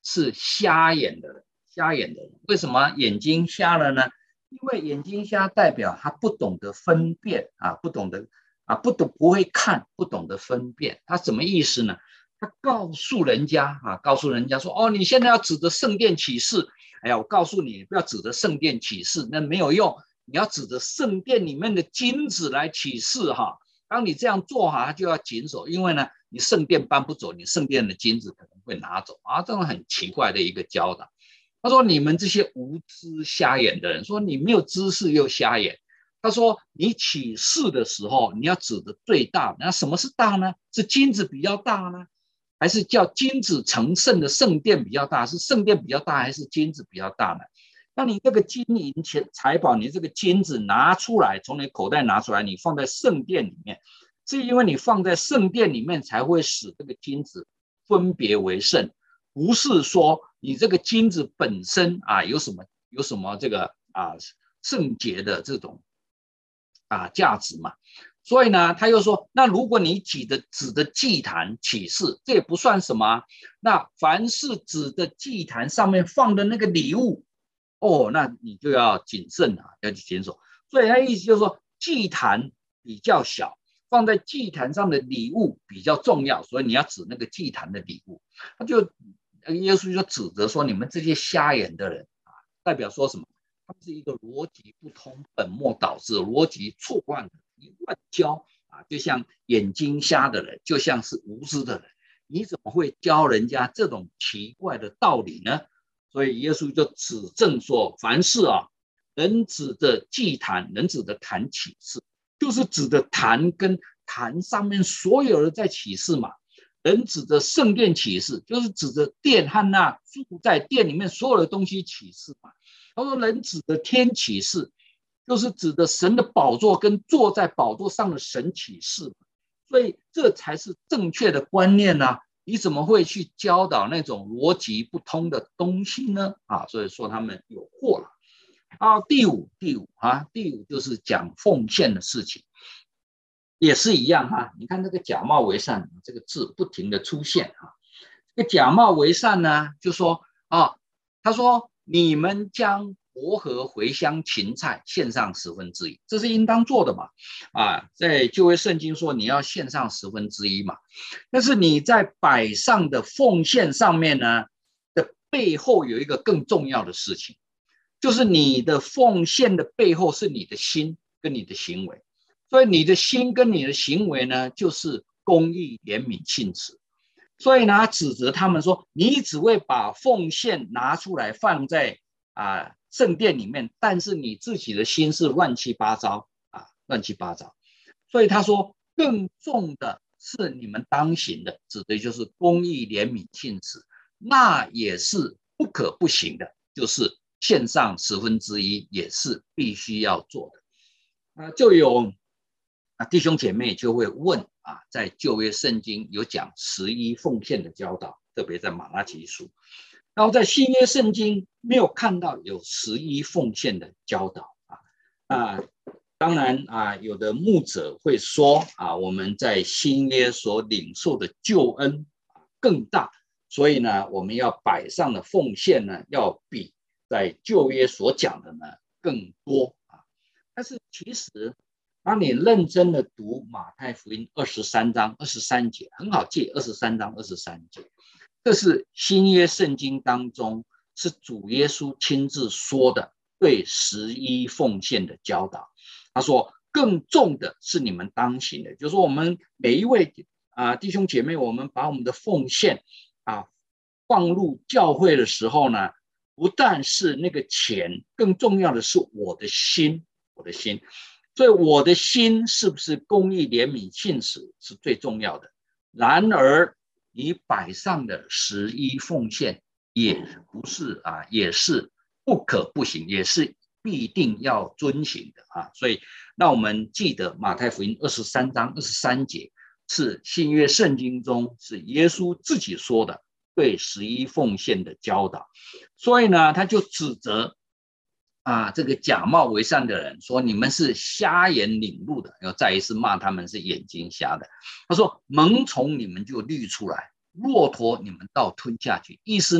是瞎眼的人，瞎眼的人。为什么眼睛瞎了呢？因为眼睛瞎代表他不懂得分辨啊，不会看，不懂得分辨。他什么意思呢？他告诉人家说，哦，你现在要指着圣殿起誓。哎呀，我告诉你，不要指着圣殿起誓，那没有用。你要指着圣殿里面的金子来起誓哈。当你这样做哈，他就要谨守，因为呢，你圣殿搬不走，你圣殿的金子可能会拿走啊，这种很奇怪的一个教导。他说：“你们这些无知瞎眼的人，说你没有知识又瞎眼。”他说：“你起誓的时候，你要指的最大。那什么是大呢？是金子比较大呢，还是叫金子成圣的圣殿比较大？是圣殿比较大，还是金子比较大呢？那你这个金银财宝，你这个金子拿出来，从你口袋拿出来，你放在圣殿里面，是因为你放在圣殿里面才会使这个金子分别为圣。”不是说你这个金子本身啊有什么这个圣洁的这种价值嘛？所以呢，他又说，那如果你指的祭坛起誓，这也不算什么。那凡是指的祭坛上面放的那个礼物，哦，那你就要谨慎啊，要去谨守。所以他意思就是说，祭坛比较小，放在祭坛上的礼物比较重要，所以你要指那个祭坛的礼物。他就耶稣就指责说，你们这些瞎眼的人啊，代表说什么？他们是一个逻辑不通、本末倒置、逻辑错乱的乱教啊，就像眼睛瞎的人，就像是无知的人，你怎么会教人家这种奇怪的道理呢？所以耶稣就指正说，凡事人指的祭坛，人指的坛起誓，就是指的坛跟坛上面所有人在起誓嘛。人指着圣殿起誓，就是指着殿和那住在殿里面所有的东西起誓嘛。他说人指着天起誓，就是指着神的宝座跟坐在宝座上的神起誓。所以这才是正确的观念啊！你怎么会去教导那种逻辑不通的东西呢？所以说他们有祸了。第五就是讲奉献的事情。也是一样你看这个假冒为善这个字不停的出现这个假冒为善呢，就说他说你们将薄荷、茴香、芹菜献上1/10，这是应当做的嘛在旧约圣经说你要献上1/10嘛，但是你在摆上的奉献上面呢的背后有一个更重要的事情，就是你的奉献的背后是你的心跟你的行为。所以你的心跟你的行为呢，就是公义、怜悯、信实。所以呢，他指责他们说，你只会把奉献拿出来放在圣殿里面，但是你自己的心是乱七八糟。所以他说，更重的是你们当行的，指的就是公义、怜悯、信实，那也是不可不行的，就是献上1/10也是必须要做的。就有弟兄姐妹就会问在旧约圣经有讲11奉献的教导，特别在马拉基书，然后在新约圣经没有看到有11奉献的教导当然有的牧者会说我们在新约所领受的救恩更大，所以呢我们要摆上的奉献呢要比在旧约所讲的呢更多但是其实当你认真的读马太福音23章23节，很好记，23章23节，这是新约圣经当中是主耶稣亲自说的对11奉献的教导。他说更重的是你们当行的，就是说我们每一位弟兄姐妹，我们把我们的奉献放入教会的时候呢，不但是那个钱，更重要的是我的心。所以我的心是不是公义、怜悯、信实是最重要的。然而你摆上的11奉献也不是也是不可不行，也是必定要遵行的所以那我们记得马太福音23章23节是新约圣经中是耶稣自己说的对11奉献的教导。所以呢他就指责这个假冒为善的人说，你们是瞎眼领路的，要再一次骂他们是眼睛瞎的。他说蒙虫你们就滤出来，骆驼你们倒吞下去。意思呢，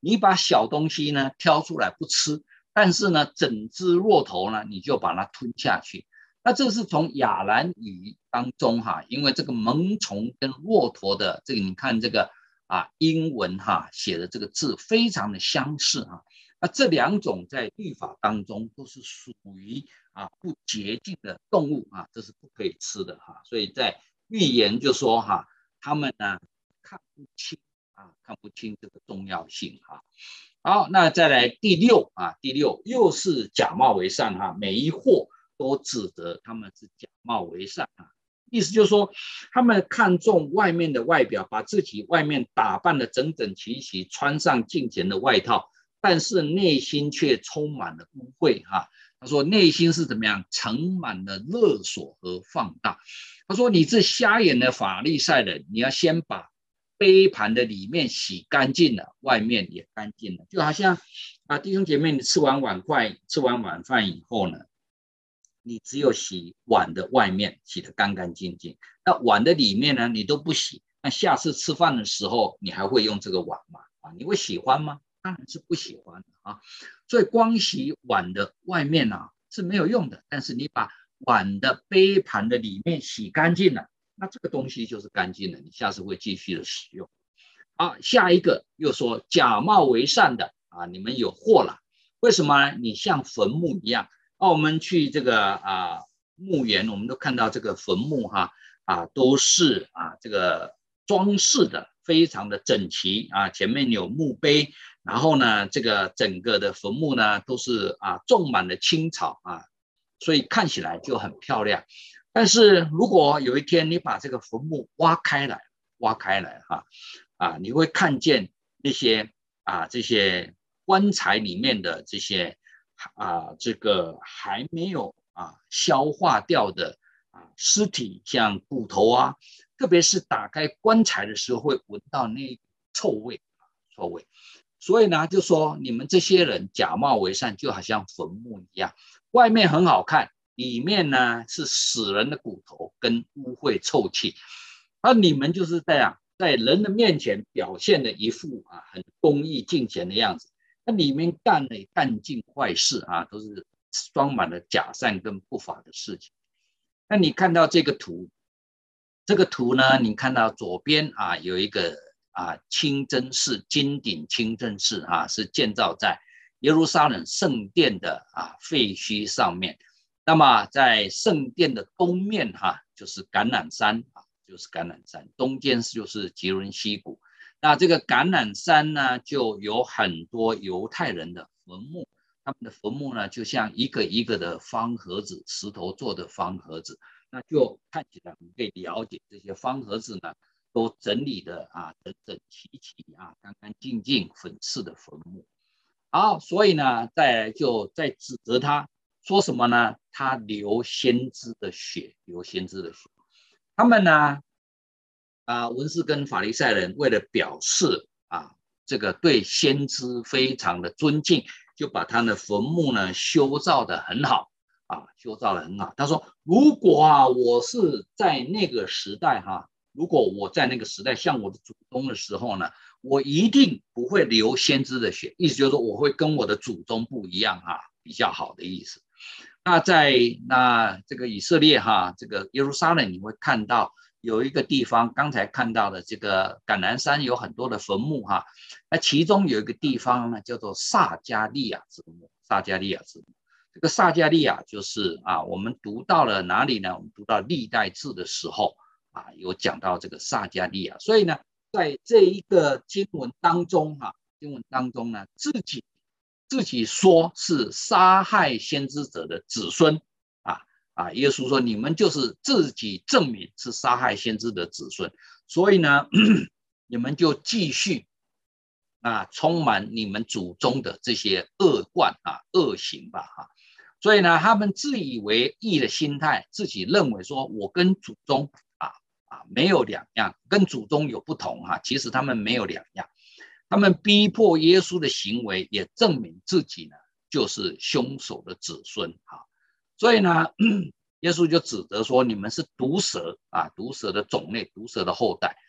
你把小东西呢挑出来不吃，但是呢整只骆驼呢你就把它吞下去。那这是从亚兰语当中因为这个萌虫跟骆驼的这个你看这个英文写的这个字非常的相似那这两种在律法当中都是属于不洁净的动物这是不可以吃的所以在预言就说他们呢看不清这个重要性好，那再来第六又是假冒为善每一货都指责他们是假冒为善意思就是说他们看重外面的外表，把自己外面打扮得整整齐齐，穿上敬虔的外套，但是内心却充满了污秽他说内心是怎么样？盛满了勒索和放大。他说你这瞎眼的法利赛人，你要先把杯盘的里面洗干净了，外面也干净了。就好像弟兄姐妹，你吃完晚饭以后呢，你只有洗碗的外面洗得干干净净，那碗的里面呢你都不洗，那下次吃饭的时候你还会用这个碗吗？你会喜欢吗？当然是不喜欢的所以光洗碗的外面是没有用的，但是你把碗的杯盘的里面洗干净了，那这个东西就是干净了，你下次会继续的使用。下一个又说假冒为善的你们有祸了。为什么呢？你像坟墓一样我们去这个墓园，我们都看到这个坟墓都是这个装饰的非常的整齐前面有墓碑，然后呢这个整个的坟墓呢都是种满了青草所以看起来就很漂亮。但是如果有一天你把这个坟墓挖开来你会看见那些这些棺材里面的这些这个还没有消化掉的尸体，像骨头特别是打开棺材的时候会闻到那臭味。所以呢就说你们这些人假冒为善，就好像坟墓一样，外面很好看，里面呢是死人的骨头跟污秽臭气。你们就是这样在人的面前表现的一副很公义敬虔的样子，那里面干尽坏事都是装满了假善跟不法的事情。那你看到这个图呢，你看到左边有一个清真寺，金顶清真寺是建造在耶路撒冷圣殿的废墟上面。那么在圣殿的东面就是橄榄山东间就是吉伦西谷。那这个橄榄山呢就有很多犹太人的坟墓，他们的坟墓呢就像一个一个的方盒子，石头做的方盒子，那就看起来我们可以了解这些方盒子呢都整理的整整齐齐干干净净，粉饰的坟墓。好，所以呢再指责他说什么呢？他流先知的血。他们呢文士跟法利赛人为了表示这个对先知非常的尊敬，就把他的坟墓呢修造得很好他说如果我是在那个时代如果我在那个时代像我的祖宗的时候呢，我一定不会流先知的血，意思就是说我会跟我的祖宗不一样比较好的意思。那在这个以色列这个耶路撒冷，你会看到有一个地方，刚才看到的这个橄榄山有很多的坟墓那其中有一个地方呢叫做撒迦利亚之墓。这个撒迦利亚就是我们读到了哪里呢？我们读到历代志的时候有讲到这个撒迦利亚。所以呢在这一个经文当中呢自己说是杀害先知者的子孙耶稣说你们就是自己证明是杀害先知的子孙，所以呢你们就继续充满你们祖宗的这些恶贯恶行吧所以呢他们自以为义的心态，自己认为说我跟祖宗没有两样，跟祖宗有不同其实他们没有两样。他们逼迫耶稣的行为也证明自己呢就是凶手的子孙所以呢耶稣就指责说你们是毒蛇毒蛇的种类，毒蛇的后代。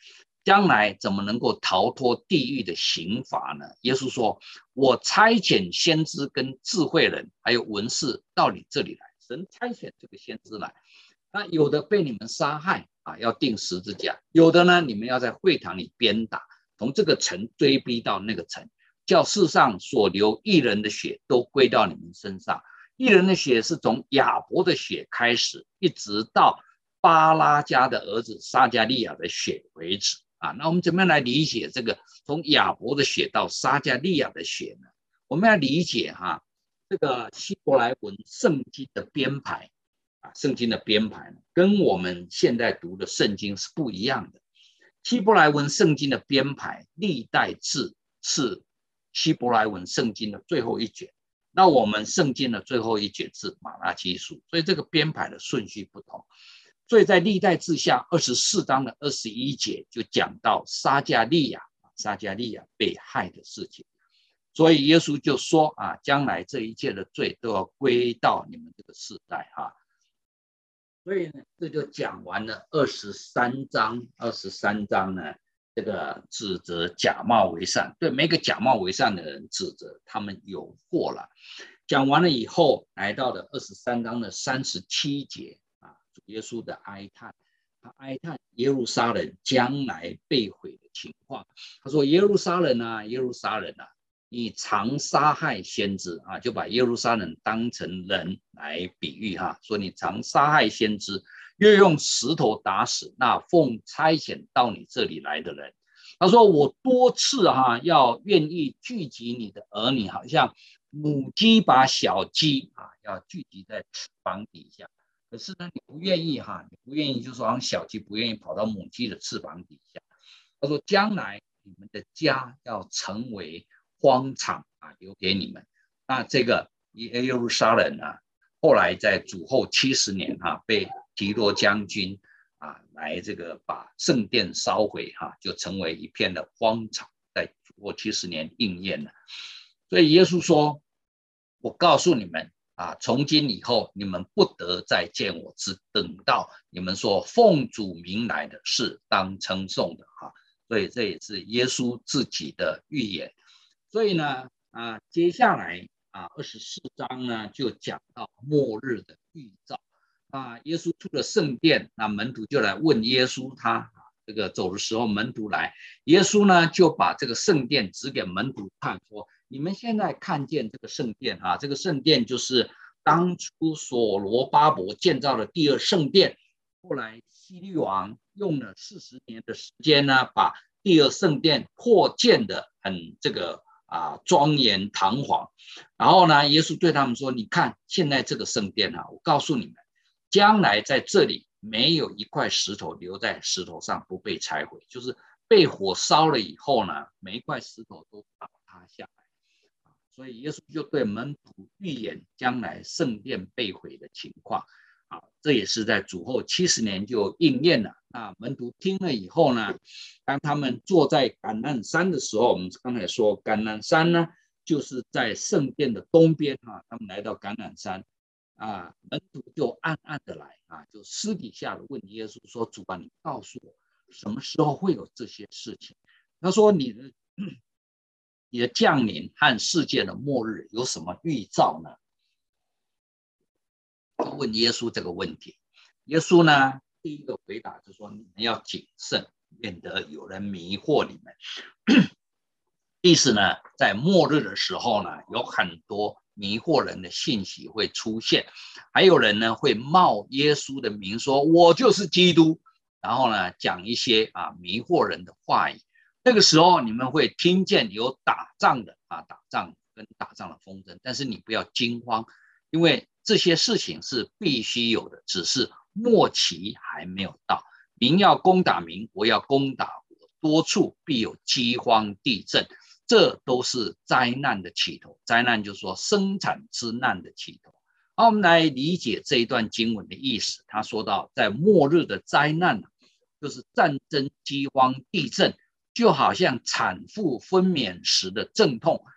将来怎么能够逃脱地狱的刑罚呢？耶稣说：“我差遣先知跟智慧人，还有文士到你这里来。”神差遣这个先知来，那有的被你们杀害啊，要钉十字架；有的呢，你们要在会堂里鞭打，从这个城追逼到那个城，叫世上所流义人的血都归到你们身上。义人的血是从亚伯的血开始，一直到巴拉加的儿子撒加利亚的血为止。那我们怎么样来理解这个从亚伯的血到撒加利亚的血呢？我们要理解这个希伯来文圣经的编排圣经的编排呢，跟我们现在读的圣经是不一样的。希伯来文圣经的编排，历代志是希伯来文圣经的最后一卷，那我们圣经的最后一卷是马拉基书，所以这个编排的顺序不同。所以在历代志下24章的21节就讲到撒加利亚被害的事情，所以耶稣就说将来这一切的罪都要归到你们这个世代所以呢，这就讲完了23章呢，这个指责假冒为善，对每个假冒为善的人指责他们有祸了。讲完了以后，来到了23章的37节主耶稣的哀叹，他哀叹耶路撒冷将来被毁的情况。他说：“耶路撒冷啊，耶路撒冷啊，你常杀害先知就把耶路撒冷当成人来比喻说你常杀害先知，又用石头打死那奉差遣到你这里来的人。”他说：“我多次要愿意聚集你的儿女，好像母鸡把小鸡要聚集在翅膀底下。可是呢，你不愿意你不愿意，就是说小鸡不愿意跑到母鸡的翅膀底下。他说将来你们的家要成为荒场留给你们。那这个耶路撒冷后来在主后70年被提多将军来这个把圣殿烧毁就成为一片的荒场，在主后70年应验了。所以耶稣说：“我告诉你们。”从今以后你们不得再见我，只等到你们说奉主名来的是当称颂的所以这也是耶稣自己的预言。所以呢接下来24章呢就讲到末日的预兆耶稣出了圣殿，那门徒就来问耶稣，他这个走的时候门徒来，耶稣呢就把这个圣殿指给门徒看，说你们现在看见这个圣殿这个圣殿就是当初所罗巴伯建造的第二圣殿，后来希律王用了40年的时间呢，把第二圣殿扩建的很这个庄严堂皇。然后呢，耶稣对他们说：“你看现在这个圣殿我告诉你们，将来在这里没有一块石头留在石头上不被拆毁，就是被火烧了以后呢，每一块石头都倒塌下来。”所以耶稣就对门徒预言将来圣殿被毁的情况这也是在主后70年就应验了。那门徒听了以后呢，当他们坐在橄榄山的时候，我们刚才说橄榄山呢就是在圣殿的东边他们来到橄榄山门徒就暗暗的来就私底下的问耶稣说：“主你告诉我什么时候会有这些事情？”他说：“你的降临和世界的末日有什么预兆呢？”就问耶稣这个问题。耶稣呢第一个回答就是说：“你们要谨慎，免得有人迷惑你们。”意思呢，在末日的时候呢，有很多迷惑人的信息会出现，还有人呢会冒耶稣的名说：“我就是基督。”然后呢讲一些迷惑人的话语。那个时候你们会听见有打仗的打仗跟打仗的风声，但是你不要惊慌，因为这些事情是必须有的，只是末期还没有到。民要攻打民，国要攻打国，多处必有饥荒、地震，这都是灾难的起头。灾难就是说生产之难的起头。好，我们来理解这一段经文的意思。他说到，在末日的灾难就是战争、饥荒、地震，就好像产妇分娩时的阵痛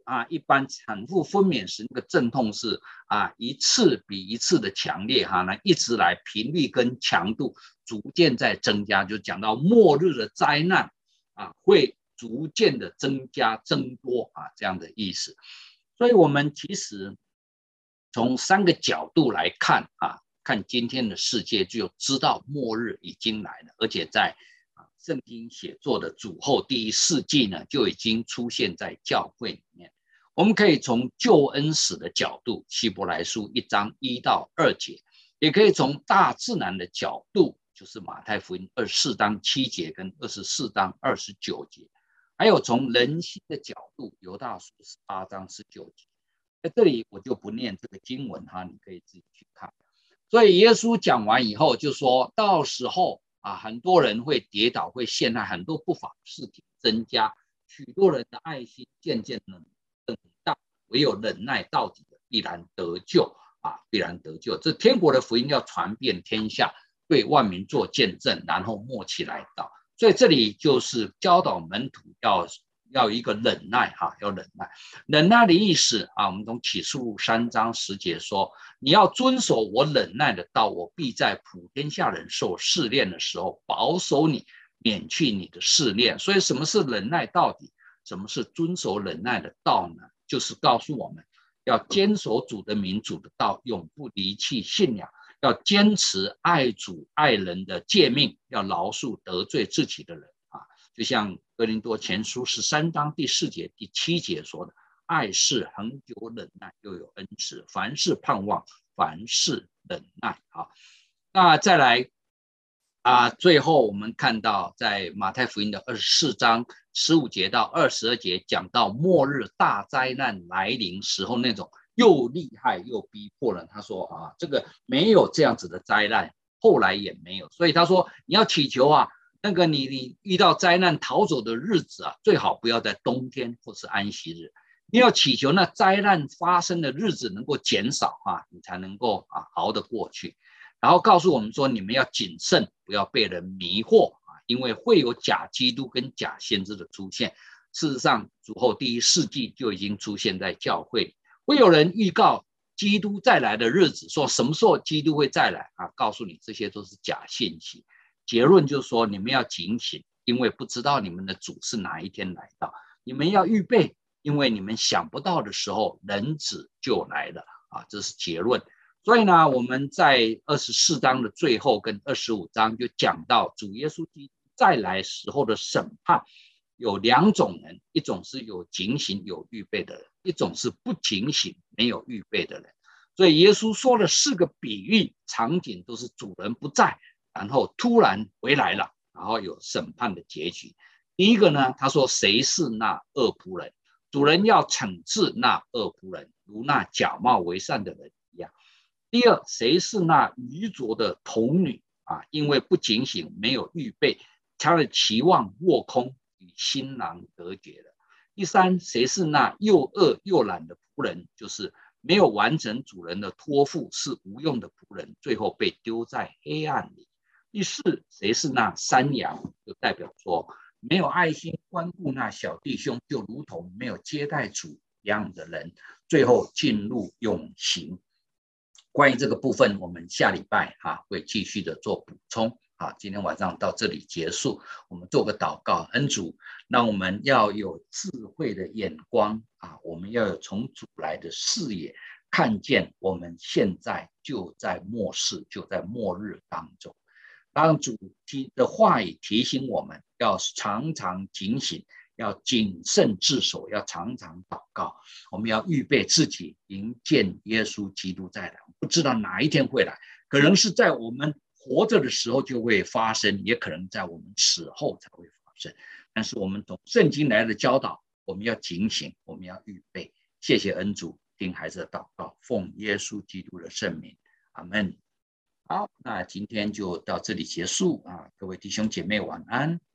一般产妇分娩时那个阵痛是一次比一次的强烈那一直来频率跟强度逐渐在增加，就讲到末日的灾难会逐渐的增加增多这样的意思。所以我们其实从3个角度来看看今天的世界，就知道末日已经来了，而且在圣经写作的主后第1世纪呢，就已经出现在教会里面。我们可以从救恩史的角度，希伯来书1章1到2节，也可以从大自然的角度，就是马太福音24章7节跟24章29节，还有从人心的角度，犹大书18章19节。在这里我就不念这个经文你可以自己去看。所以耶稣讲完以后就说，到时候很多人会跌倒，会陷害，很多不法事情增加，许多人的爱心渐渐冷淡，唯有忍耐到底的必然得救必然得救。这天国的福音要传遍天下，对万民做见证，然后末期来到。所以这里就是教导门徒要一个忍耐要忍耐。忍耐的意思我们从启示录3章10节说，你要遵守我忍耐的道，我必在普天下人受试炼的时候保守你，免去你的试炼。所以什么是忍耐到底？什么是遵守忍耐的道呢？就是告诉我们要坚守主的民主的道，永不离弃信仰，要坚持爱主爱人的诫命，要饶恕得罪自己的人就像哥林多前书13章第4节第7节说的，爱是恒久忍耐，又有恩慈，凡事盼望，凡事忍耐那再来最后我们看到在马太福音的24章15节到22节，讲到末日大灾难来临时候那种又厉害又逼迫人。他说这个没有这样子的灾难，后来也没有。所以他说你要祈求那个你遇到灾难逃走的日子最好不要在冬天或是安息日。你要祈求那灾难发生的日子能够减少你才能够熬得过去。然后告诉我们说，你们要谨慎，不要被人迷惑因为会有假基督跟假先知的出现。事实上主后第1世纪就已经出现在教会里，会有人预告基督再来的日子，说什么时候基督会再来告诉你这些都是假信息。结论就是说，你们要警醒，因为不知道你们的主是哪一天来到。你们要预备，因为你们想不到的时候，人子就来了这是结论。所以呢，我们在24章的最后跟25章就讲到主耶稣基督再来时候的审判有2种人，一种是有警醒有预备的人，一种是不警醒没有预备的人。所以耶稣说了4个比喻场景，都是主人不在，然后突然回来了，然后有审判的结局。第一个呢，他说谁是那恶仆人？主人要惩治那恶仆人，如那假冒为善的人一样。第二，谁是那愚拙的童女因为不警醒没有预备，他的期望落空，与新郎隔绝了。第三，谁是那又饿又懒的仆人？就是没有完成主人的托付，是无用的仆人，最后被丢在黑暗里。第四，谁是那山羊？就代表说没有爱心关顾那小弟兄，就如同没有接待主一样的人，最后进入永刑。关于这个部分，我们下礼拜会继续的做补充。今天晚上到这里结束，我们做个祷告。恩主，让我们要有智慧的眼光我们要有从主来的视野，看见我们现在就在末世，就在末日当中。让主的话语提醒我们要常常警醒，要谨慎自守，要常常祷告。我们要预备自己迎见耶稣基督再来，不知道哪一天会来，可能是在我们活着的时候就会发生，也可能在我们死后才会发生。但是我们从圣经来的教导，我们要警醒，我们要预备。谢谢恩主，听孩子的祷告，奉耶稣基督的圣名，阿们。好，那今天就到这里结束各位弟兄姐妹晚安。